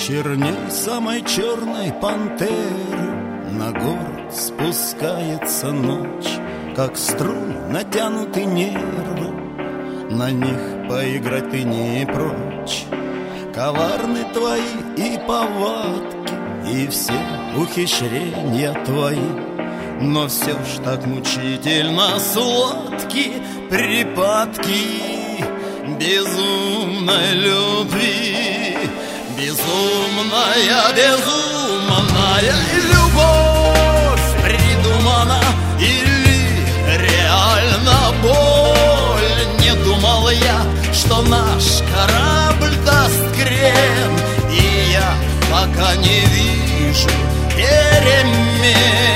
Черней самой черной пантеры на город спускается ночь, как струны натянуты нервы, на них поиграть ты не прочь. Коварны твои и повадки, и все ухищрения твои, но все ж так мучительно сладки припадки безумной любви. Безумная, безумная любовь придумана или реально боль? Не думал я, что наш корабль даст крен, и я пока не вижу перемен.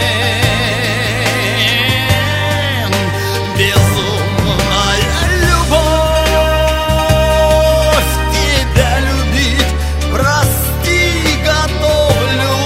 Безумная любовь, тебя любить, прости, готов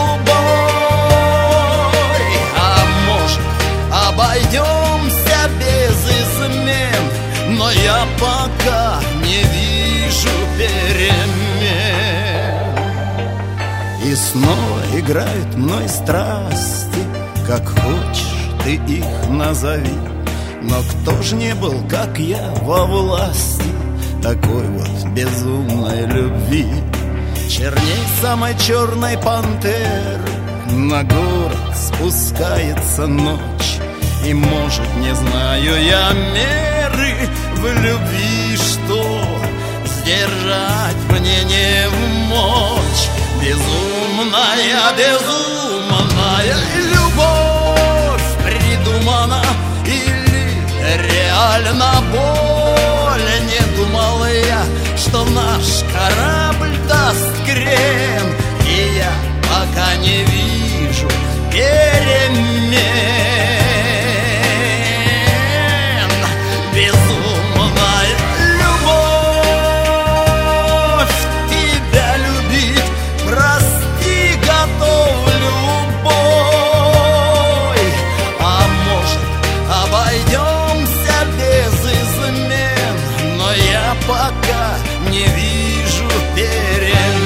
любой. А может, обойдемся без измен, но я пока не вижу перемен. И снова играют мной страсти, как хочешь ты их назови, но кто ж не был, как я, во власти такой вот безумной любви? Черней самой черной пантеры на город спускается ночь, и, может, не знаю я меры в любви, что сдержать мне не вмочь. Безумная, безумная любовь придумана или реально боль? Не думал я, что наш корабль даст крен, и я пока не вижу перемен. Безумная любовь, тебя любить, прости, готов любой. А может, обойдемся без измен, но я пока не вижу перемен.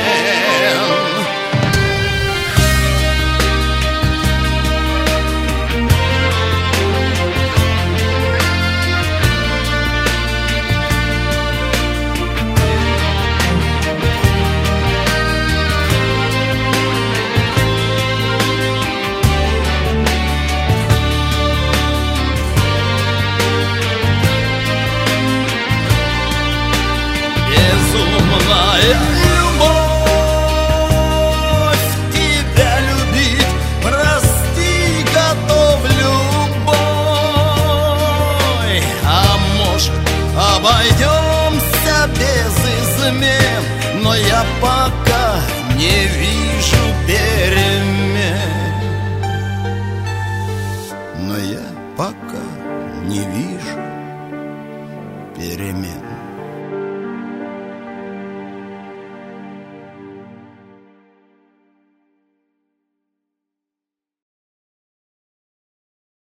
Безумная любовь, тебя любить, прости, готов любой. А может, обойдемся без измен, но я пока не вижу перемен. Но я пока не вижу перемен.